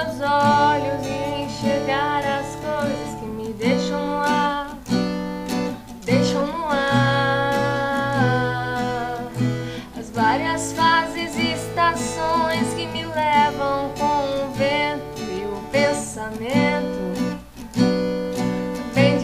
meus olhos e enxergar as coisas que me deixam no ar, deixam no ar. As várias fases e estações que me levam com o vento e o pensamento bem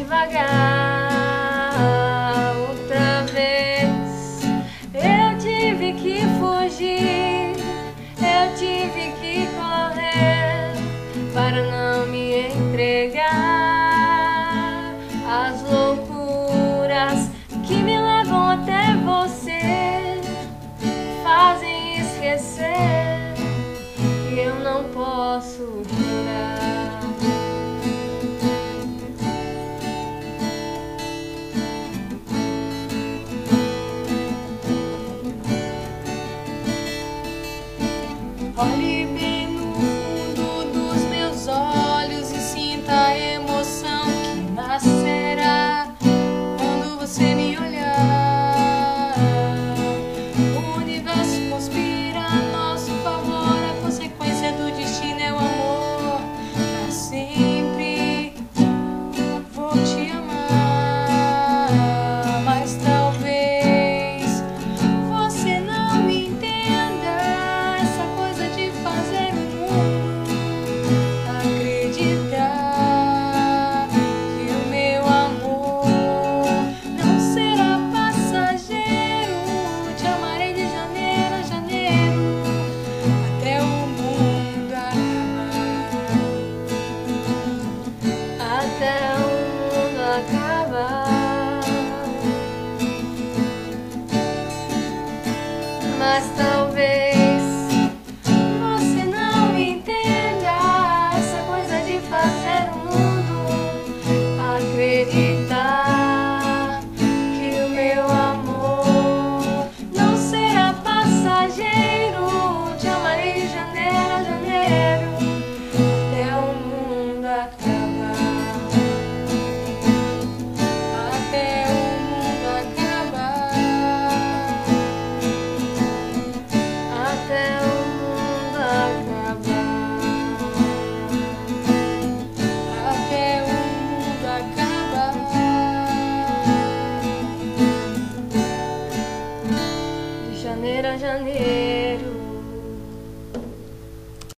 devagar. Outra vez eu tive que fugir, eu tive que correr para não me entregar às loucuras que me levam até você, fazem esquecer que eu não posso chorar. Olhe bem no fundo dos meus olhos e sinta a emoção que nascerá quando você me olhar. O universo conspira a nosso favor, a consequência do destino é o amor. Pra sempre vou te amar, mas talvez você não entenda essa coisa de fazer o mundo acreditar que o meu amor não será passageiro. Te amarei de janeiro a janeiro até o mundo acabar, até o mundo acabar. Mas talvez você não entenda essa coisa de fazer o mundo acreditar que o meu amor não será passageiro. Te amarei de janeiro a janeiro até o mundo acabar, até o mundo acabar, até o mundo acabar, até o mundo acabar. De janeiro a janeiro.